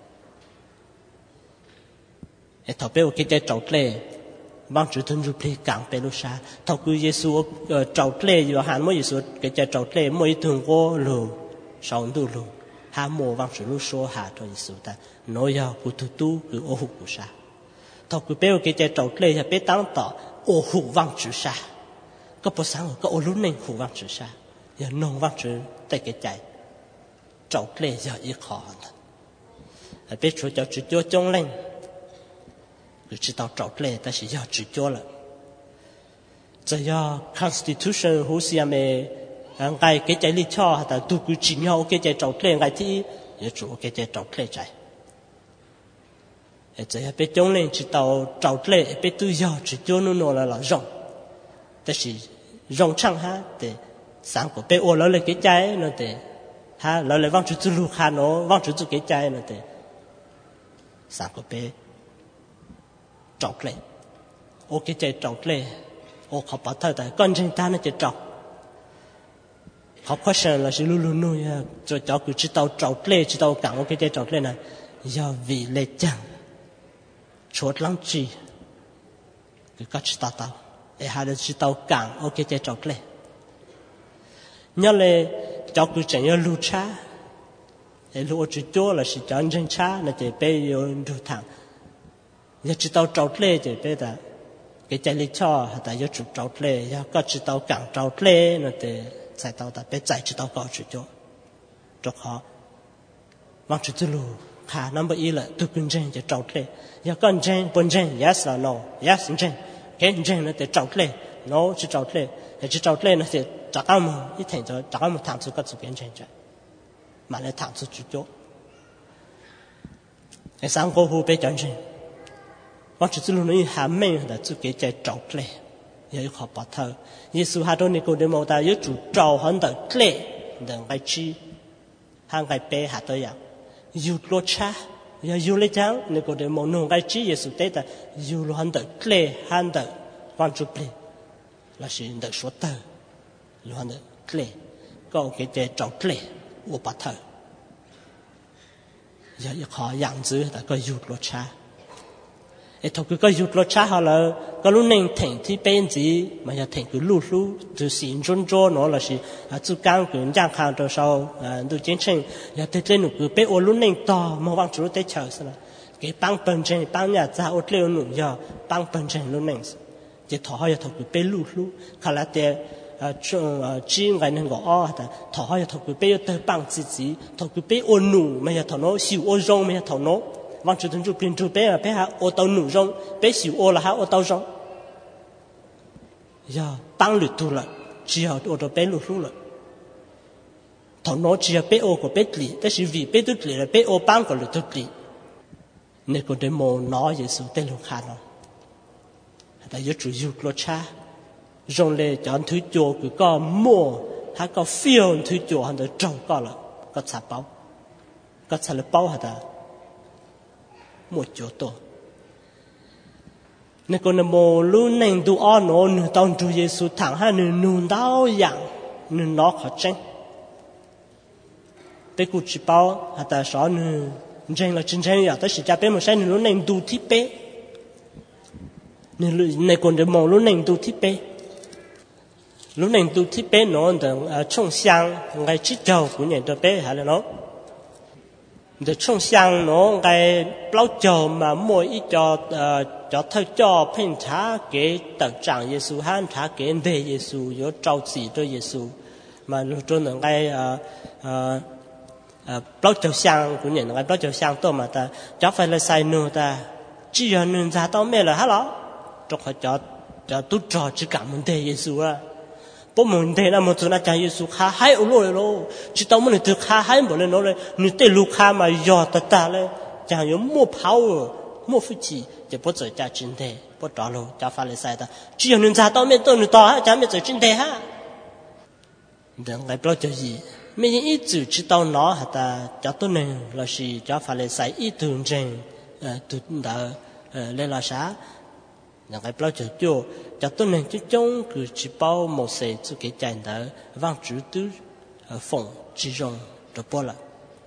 B: cái thằng bé cái trâu lệ, bằng chữ thân rụp lệ càng bé lúc xa, thằng cứ Giêsu trâu lệ giờ hắn mới Giêsu cái trâu lệ mới thường qua luôn, sau đó luôn, hắn mua bằng chữ lúc số hạ cho Giêsu ta, nói giờ cứ tu cứ ô hụt của xa, thằng cứ bé cái trâu lệ giờ bé tăng tỏ ô hụt bằng chữ xa. Có bộ sáng có ô lún nên khu văn chữ xa, giờ nông văn chữ tại cái chạy, trâu lê giờ ít khó hơn. Biết chỗ cho chữ cho trong lên, cứ chỉ tao trâu lê ta chỉ giờ chữ cho là, giờ giờ constitution hồ sơ mà ngay cái chạy đi cho hay là tu cứ chỉ nhau cái chạy trâu lê ngay thì giờ chủ cái chạy trâu lê chạy, giờ biết trong lên chỉ tao trâu lê biết tu giờ chữ cho nó là rộng. Đó là rong chăng ha, để sáng của bé ô lấy cái trái nó để ha lấy vang chữ lu ha nó vang chữ cái trái nó để sáng của bé trọc lên, ô cái trái trọc lên, ô họ bảo thơ tại con trên ta nó chỉ trọc họ question là sự luôn luôn nuôi cho cháu cứ chỉ tao trọc lên chỉ tao cẳng cái trọc lên này do vì lệ chẳng chốt lắm chi cái cách chỉ tao để hai đứa chỉ tao cẳng ok cái trọc lên nhớ là cháu cứ chẳng nhớ lưu cha để lưu chỉ cho là sự chọn trên cha là chỉ bây giờ lưu thẳng giờ chỉ tao trọc lên chỉ bây giờ cái chạy lý cho tại giờ chụp trọc lên giờ có chỉ tao cẳng trọc lên là để sai tao ta bé chạy chỉ tao có chỉ cho họ vang chỉ tu lu khả năng bây là tu kinh doanh để trâu lên giờ con doanh buôn doanh yes là no yes doanh cái doanh nó để trâu lên no chỉ trâu lên để chỉ trâu lên nó sẽ chắc ăn một ít thành cho chắc ăn một thằng số cái số biến doanh cho mà lại thằng số chỉ cho cái sáng cô hu bé doanh vang chỉ tu lu nó hàm mình là tu cái chạy trâu lên giờ họ bảo thơ Giêsu hai đôi này cô để mô ta yếu chủ trâu hơn đợt lệ đừng cái chi hàng cái bé hạt tôi vậy yêu lo cha giờ yêu lấy trắng này cô để mô nung cái chi Giêsu tết ta yêu lo hơn đợt lệ hơn đợt quan trọng lệ là sự đợt số tờ lo hơn đợt lệ có cái trẻ trâu lệ của bảo thơ giờ họ养殖ta có yêu lo cha thôi cứ cái dục lo cha họ là cái lúc này thành thì bên gì mà giờ thành cứ lúc từ xin trốn trốn nó là gì chú cang cứ giang khang cho sau từ chiến tranh giờ tới trên cứ bé ô lúc này to mà vang chú tới chờ xem cái băng bần trên băng nhà ra ô leo nụ giờ băng bần trên lúc này chỉ thọ giờ thọ cứ bé lúc khá là để chỉ ngày nên gọi thọ giờ thọ cứ bé tới băng gì thọ cứ bé ô nụ mà giờ thọ nó xỉu ô rong mà giờ thọ nó vang chủ tấn chủ pin chủ bé bé ha ô tàu nụ rong bé xỉu ô là ha ô tàu rong giờ băng lụt tu là chỉ ở ô tàu bé lụt rồi thằng nó chỉ bé ô của bé lì bé xỉu vì bé tu lì là bé ô băng của lụt tu lì nên còn để mồ nói về sự tên lụt hà nó tại giờ chủ yếu lo cha rong lệ chọn thứ chỗ cứ có mua hay có phiêu thứ chỗ hắn được trồng có là có xả bao hả ta một chỗ tổ nên con là mồ luôn nên tu ăn nó nửa tông Chúa Giêsu thẳng hai nửa nung đau dạng nửa nó khó tranh bé cụ chỉ bao hạt ta sợ nửa tranh là tranh vậy tới sự cha bé một sai nửa luôn nên tu thiết bé nửa con là mồ luôn nên tu thiết bé lúc nên tu thiết bé nó đừng trông sang ngay chỉ đầu của nhà cho bé hay là nó để trông sang nó cái bao giờ mà mỗi ít cho thầy cho phèn trả cái tờ trạng Giêsu han trả cái đề Giêsu có trao chỉ cho Giêsu mà lúc đó là cái bao giờ sang của nhà cái bao giờ sang tôi mà ta cháu phải là sai nữa ta chỉ là nên ra tao mẹ là hả đó cho họ cho tôi trò chỉ cảm ơn đề Giêsu à bố mình thế là một số na cha Giêsu khá hay ở lối đó chỉ tao muốn được khá hay một lần nóเลยนึกแต่ลูกค้ามาย่อตาเลยจะ有more power more 福气就不做家真的不着了家法律赛的只有人家到面都能到哈家面做真的哈人来不了就gì mấy những ít chữ chỉ tao nói hả ta cho tôi nên là gì cho phải là sai ít thường trình tụi đã lên là啥những cái bao giờ cho tôi nên chứ trong cứ chỉ bao một sợi cho cái trái đó vang chữ tư phòng chỉ dùng được bao là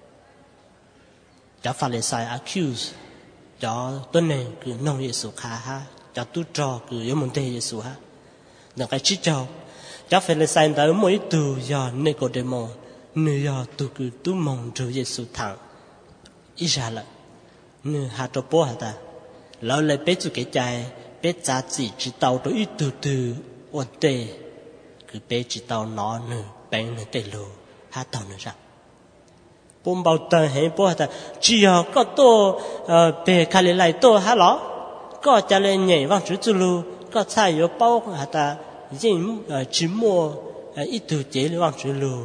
B: cho phải là sai accuse cho tôi nên cứ nông Giêsu khá ha cho tôi trò cứ yếu muốn thế Giêsu ha những cái chỉ cho phải là sai đó mỗi từ giờ Nicodemo nơi giờ tôi cứ tôi mong cho Giêsu thẳng ý ra là nơi hạt cho bao hả ta lão lại bé cho cái trái bé giá trị chỉ tàu đó ít từ ổn tệ cứ bé chỉ tàu nó nữa bé nữa tệ lù hát tàu nữa ra bom bao tờ hay bố ta chỉ có tô bé khai lại tô hả lọ có trả lời nhảy vang chữ lù có sai yếu bao hả ta riêng chỉ mua ít từ chế vang chữ lù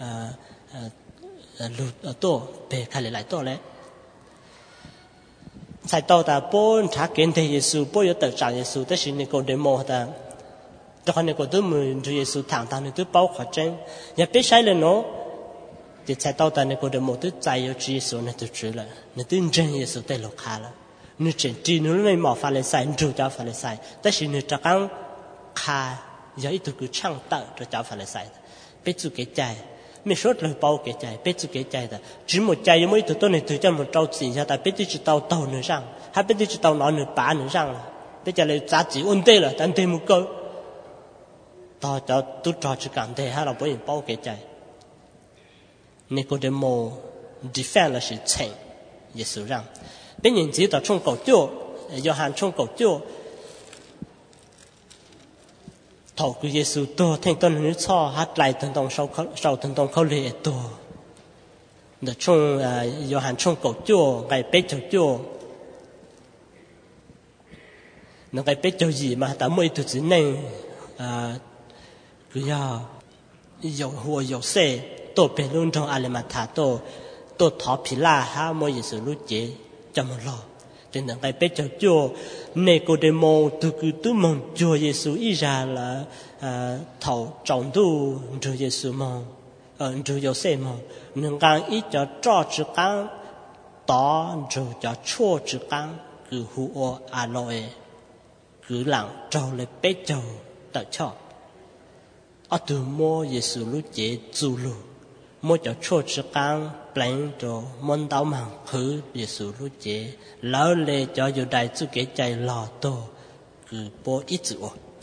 B: lù tô bé khai lại tô đấy sai tao ta bố trả kiến thế Giêsu bố yếu tự trạng Giêsu tới xin này còn để mò ta cho con này còn tới mình cho Giêsu thẳng thắn này tới bao khó tranh nhà biết sai lên nó thì sai tao ta này còn để mò tới trái yếu Giêsu này tới chửi lại này tới chân Giêsu tới lục hà là này chuyện gì nữa này mò phải là sai chủ cho phải là sai tới xin này chắc ăn khai giờ ít cứ chăng tạo cho cháu phải là sai biết chú cái chạy mình sốt lời bao cái chạy biết chú cái chạy đó chỉ một chạy mới từ tôi này từ cho một trâu gì ra tại biết chú tàu tàu nữa rằng hay biết chú tàu nói nữa bả nữa rằng bây giờ là giá trị ổn định là đang thêm một câu tao cho tôi cho chú cảm thấy hay là bởi vì bao cái chạy Nicodemo defend là sự thành Giêsu rằng bên nhìn chỉ tao trong cầu tiêu Gioan trong cầu tiêu thầu của Giêsu to thành tôn nữ cho hát lại thần đồng sau thần đồng khâu lệ to để trong Gioan trong cầu tiêu ngày bé châu tiêu nó ngày bé châu gì mà ta mới từ dưới này cứ giờ dầu hùa dầu xe tổ bể luôn trong Alemata tổ thọ phí la ha mới Giêsu lúc chế cho một lò trên ngày bé châu tiêu Nicodemo từ cứ tu mong Chúa Giêsu ý ra là thầu trọng tu Chúa Giêsu mong Chúa Giêsu mong nên càng ít cho chữ càng đó rồi cho chua chữ càng cứ hùa aloe cứ lặng trâu lấy bé châu tự cho ở từ mua Giêsu lúc chế du lu mua cho chua chữ càng lên cho môn đau màng khứ Giêsu lúc chế lão lệ cho dù đại chú cái chạy lò tô cứ bố ít chữ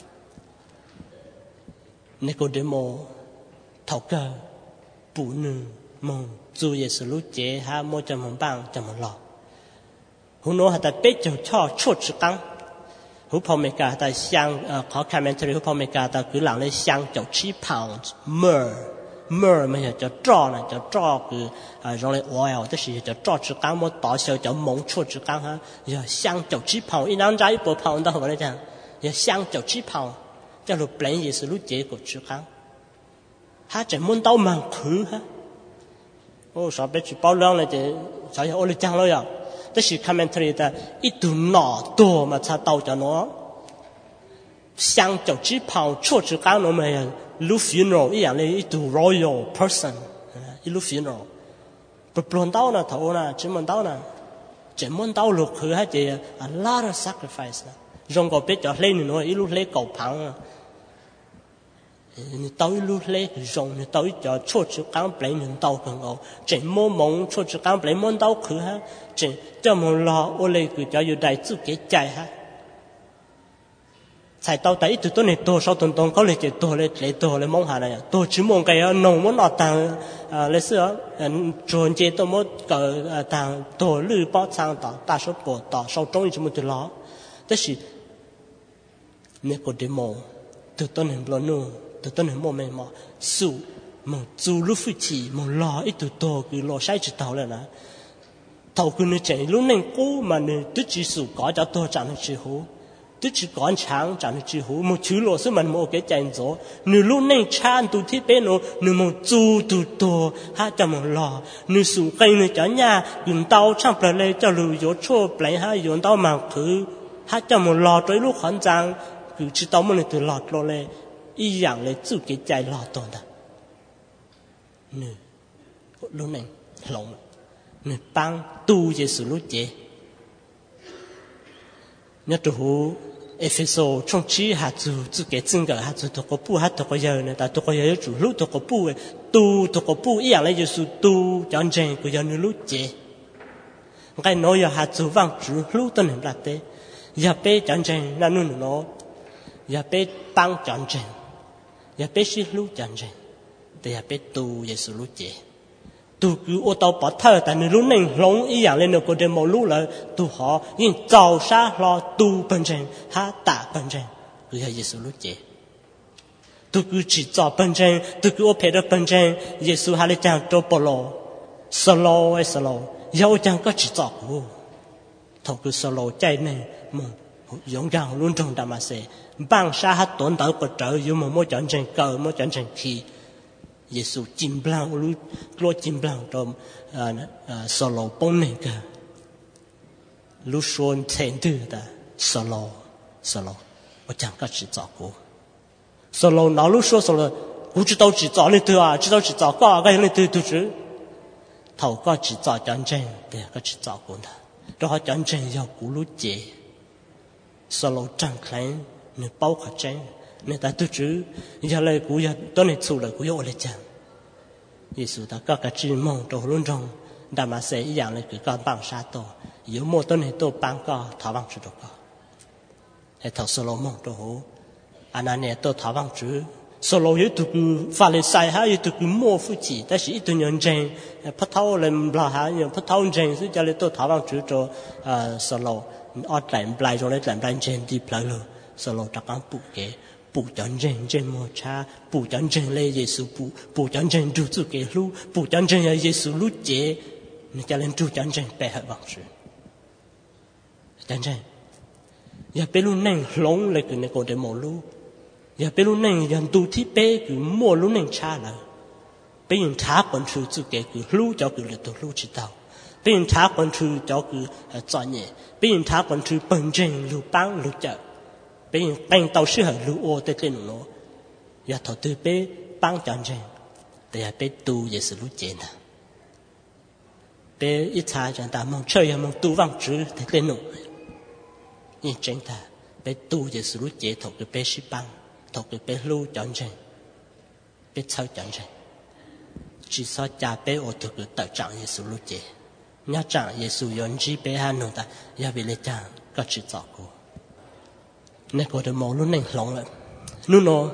B: Nicodemo thấu cơ bù nữ mong dù Giêsu lúc chế ha mua cho mong bang cho mong lò hú nói hạt bé cho chua chữ càng hú phong mê cả ta xiang có commentary hú phong mê cả ta cứ lặng lên xiang 9 pounds mơ mà cho trò này cho trò cứ rồi lại oil tức là cho trò chữ căng một tỏ sầu cho mông chua chữ căng ha giờ xiang 9 pounds ít năm trái 1 pound đâu mà đấy chẳng giờ xiang 9 pounds cho lúc lấy gì sự lúc chế của chữ căng ha chỉ muốn tao mang khứ ha ô sao biết chữ bao lâu này thì sao giờ ô lịch trang rồi à tức là commentary ta ít tu nọ to mà cha tao cho nó xiang 9 pounds chua chữ căng nó mà lúc funeral ý dạng này ít royal person lúc funeral bận đau na thầu na chỉ muốn đau lục khứ hay chỉ a lot of sacrifice na rong có biết cho lên nữa ít lúc lấy cầu phẳng tao lúc lấy rong tao cho chua chữ căng lấy những tao cần ngầu chỉ muốn mong chua chữ căng lấy muốn đau khứ ha chỉ cho muốn lo ô lấy cứ cho yêu đại chữ cái chạy ha sai tao tại từ tôi này tôi sau tuần có lệ chỉ tôi lấy mong hà này tôi chỉ mong cái nông muốn ở tàng lấy xưa chuẩn chế tôi muốn cái tàng tôi lư bao sang ta số bộ ta sau trong chỉ một từ đó tức là Nicodemo từ tôi này lo nu từ tôi này mong mà su mà chú lúc phi chỉ mà lo ít từ tôi cứ lo sai chỉ tao là nè tao cứ nói chuyện lúc này cố mà này tức chỉ su có cho tôi chẳng được chỉ hú tôi chỉ còn chẳng chẳng được chỉ hú một chữ lỗ số mình một cái chân gió nửa lúc này chan tụt thiết bên nó nửa một chú tụt to ha cho một lò nửa sủ cây nửa chó nhà dùng tàu chăm lại lấy cho lười gió chua lấy ha dùng tàu màng khứ ha cho một lò tới lúc khoản trang cứ chỉ tàu một từ lọt lò lên y dạng lấy chữ cái chạy lọt toàn đó nửa lúc này lỏng nửa băng tu về sự lúc chế nhớ chủ Epheso trong chỉ hạt chủ cái chân cái hạt chủ có bu hạt có giờ này ta có giờ chủ lúc có bu tu có bu ý là Giêsu tu chọn chân của giờ nữa lúc chế cái nói giờ hạt chủ vang chủ lúc tên là thế giờ bé chọn chân là luôn nó giờ bé tăng chọn chân giờ bé xí lúc chọn chân thì giờ bé tu Giêsu lúc chế tu cứ ô tô bỏ thơ tại nơi lúc này lông ý dạng lên được có đến một lúc là tu họ nhưng giàu sa lo tu bên trên ha tạ bên trên cứ là Giêsu lúc chế tu cứ chỉ giàu bên trên tu cứ ô phê được bên trên Giêsu hay là chàng cho bỏ lò solo yêu chàng có chỉ giàu của thầu cứ solo chạy này mà dũng cảm luôn trong đam mê bang sa hát tuấn tới có trở yêu mà mỗi chọn trên cờ mỗi chọn trên khi Giêsu chim blanc lu lo chim blanc trong solo bông này cả lu xuân thành tư ta solo ở chẳng có chỉ找过solo nào lu xuân solo 不知道只找你对啊知道只找个个你对就是头个只找真正对个只找过的然后真正要咕噜节 solo 张开你包括真 nên ta tu chữ giờ lại cú giờ tôi này chịu lại cú yêu lại chẳng Giêsu ta có cái chữ mong đồ luôn trong đã mà sẽ dạng lại cứ con bằng sa tổ yếu một tôi này tôi bằng có thảo bằng chữ đồ có hay thảo solo mong đồ anh này tôi thảo bằng chữ solo yếu tụ pha lê sai ha yếu tụ mua phụ chỉ ta chỉ tụ nhân chân phát thao lên bờ ha nhiều phát thao chân chứ cho nên tôi thảo bằng chữ cho solo ở lại rồi lại lại chân đi lại rồi solo đặc ăn bù chọn chân mua cha bù chọn chân lấy Giêsu bù chọn chân du zu cái lu bù chọn chân là Giêsu lu chế nên cho nên du chọn chân bé hơn bằng chữ chọn chân giờ bé lu neng lông lại cái này còn để mổ lu giờ bé lu neng giờ tu thi bé cứ mua lu neng cha là bé những thả còn chữ zu cái cứ lu cho cứ là tu lu chỉ tao bé những thả còn chữ cho cứ chọn nhẹ bé những thả còn chữ bằng chân lu băng lu chợ bé những băng tàu sư hở lu ô tới trên nó giờ thọ từ bé băng chọn chân để bé tu về sự lu chế nè bé ít xa chẳng ta mong chơi mong tu vang chữ tới trên nó nhưng chính ta bé tu về sự lu chế thọ cái bé sư băng thọ cái bé lu chọn chân bé sau chọn chân chỉ sao cha bé ô thọ cái tạo trạng về sự lu chế nhà trạng về sự yon chỉ bé han nó ta giờ bị lấy trạng có chỉ tạo cô nên có được mẫu lúc này lòng lại lúc nó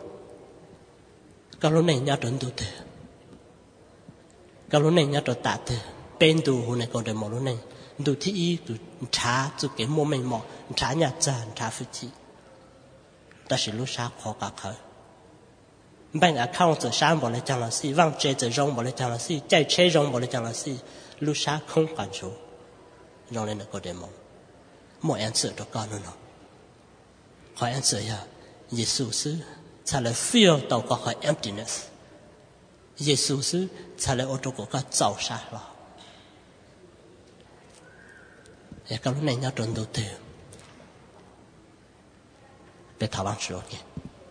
B: cái lúc này nhà trốn tu thế cái lúc này nhà trốn tạ thế bên tu hôm nay có được mẫu lúc này tu thi y tu trả tu cái mô mình mò trả nhà tràn trả phụ chi ta chỉ lúc sáng khó cả khởi bên account từ sáng bỏ lại chẳng là gì vang chế từ rong bỏ lại chẳng là gì chạy chế rong bỏ lại chẳng là gì lúc sáng không quản số rong lên là có được mẫu mọi anh sợ cho con nữa hỏi anh sợ ya Giêsu sư trả lời feel tàu có hỏi emptiness Giêsu sư trả lời ô tô của các giàu xa lo ya cái lúc này nhau trốn đầu tư để thảo bằng sửa kìa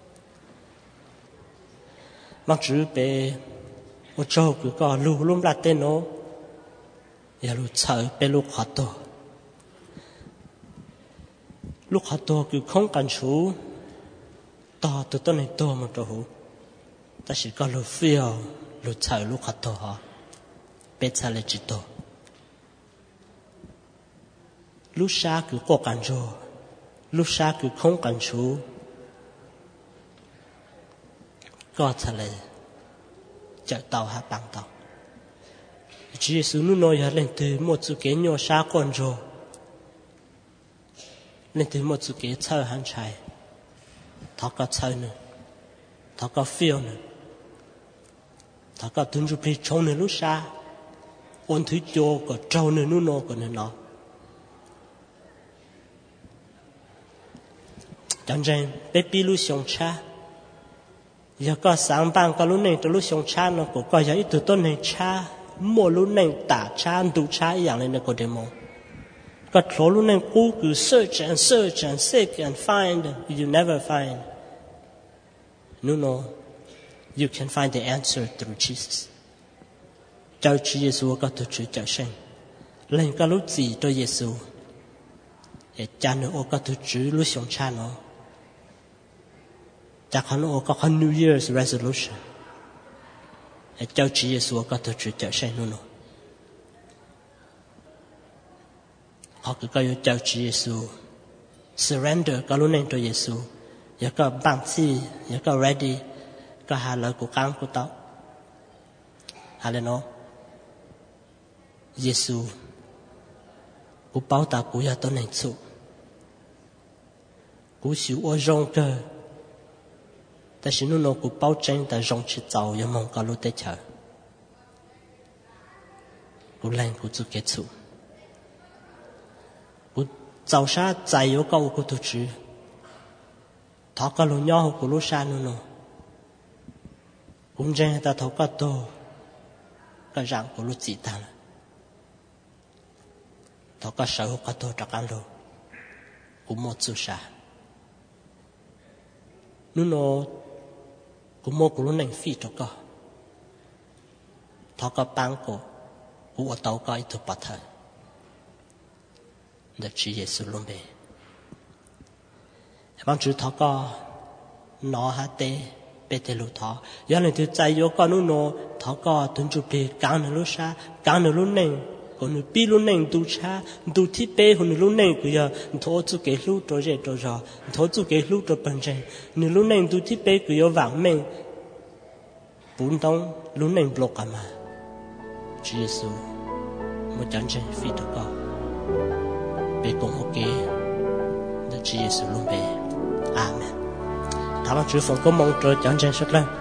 B: bằng chữ về ô tô của các lù luôn là tên nó ya lù sợ về lù khó tổ lúc họ to cứ không cần chú to từ tối này to mà cho hú ta chỉ có lúc phiêu lúc chạy lúc họ to họ bé chạy lại chỉ to lúc xa cứ có cần chú lúc xa cứ không cần chú có chạy lại chạy tàu hay bằng tàu chỉ số nó nói lên từ một số cái nhỏ xa con rồi nên từ một số cái chơi hắn chạy thọ có chơi nữa thọ có feel nữa thọ có tuân chủ bị trâu nữa lúc xa ôn thứ cho có trâu nữa nó nô có nữa nó chẳng rằng bé bị lúc sống cha giờ có sáng ban có lúc này từ lúc sống cha nó có giờ ít từ tuần này cha mỗi lúc này tả cha đủ cha dạng này nó có để mong Got thrown in Google, search and seek and find. You never find. No. You can find the answer through Jesus. Cháu Chúa Giêsu có tổ chức trở sinh. Lên có lúc gì cho Giêsu. Để cha nó có tổ chức lúc sống cha nó. Cha nó có New Year's resolution. Để cháu Chúa Giêsu có tổ chức trở sinh no. Họ cứ coi cháu Chúa Giêsu surrender cái lúc này cho Giêsu, giờ có bằng gì, giờ có ready, có hà lời của con của tao, hà lời nó, Giêsu, của bảo ta của giờ tôi này chịu, của chịu ở trong cơ, ta chỉ nói của bảo tranh ta trong chỉ giàu giờ mong cái lúc tới chờ, của lên của chịu kết thúc. Giàu xa giải yếu câu của tổ chức thọ cả lũ nhỏ của lũ xa nữa cũng chẳng ta thọ cả tổ cả dạng của lũ chỉ ta thọ cả sở cả tổ trả cả lũ cũng một số xa nó cũng một của lũ nành phi cho cả thọ cả bang của ở tàu cả ít thuộc bát thời để Chúa Giêsu luôn về. Bằng chữ thọ có nó hả tê bê tê lù thọ do này từ chạy vô con nó nó thọ co tuần chụp bê càng nó lúc xa càng nó lúc này còn nó pi lúc này tu cha tu thi bê còn nó lúc này cứ giờ thọ chú cái lúc rồi thọ chú cái lúc rồi bận rồi nó lúc này tu thi bê cứ giờ vàng mình bốn tông lúc này block à mà Chúa Giêsu một chân chân phi được con bê cùng ok để Chúa Giêsu luôn bê Amen. Cảm ơn Chúa phần có mong trời chân chân rất lớn.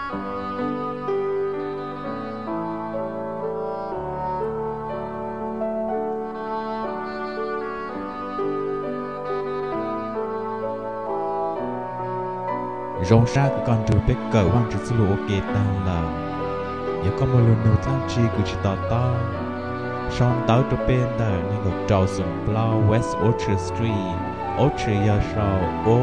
A: rong ra cái con chú biết cỡ hoàng chú sư lô ok tao là giờ có một lần nấu trang trí của chị tao tao xong tao cho bên đó nên gặp trâu sùng plau West Orchard Street Orchard giờ sau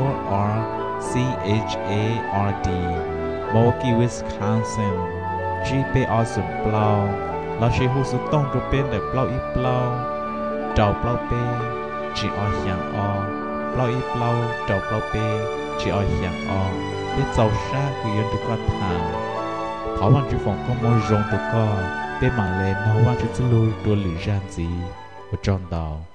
A: ORCHARD Milwaukee Wisconsin GPR sùng plau là chị hú sự tông cho bên để plau ít plau trâu plau bê chị ở hàng o plau ít plau trâu plau bê chỉ ở hàng o biết giàu xa cứ yên được con thang thảo văn chú phòng có môi rong tụ co bên mảng lên nó văn chú lưu đua lử gian gì ở trong đào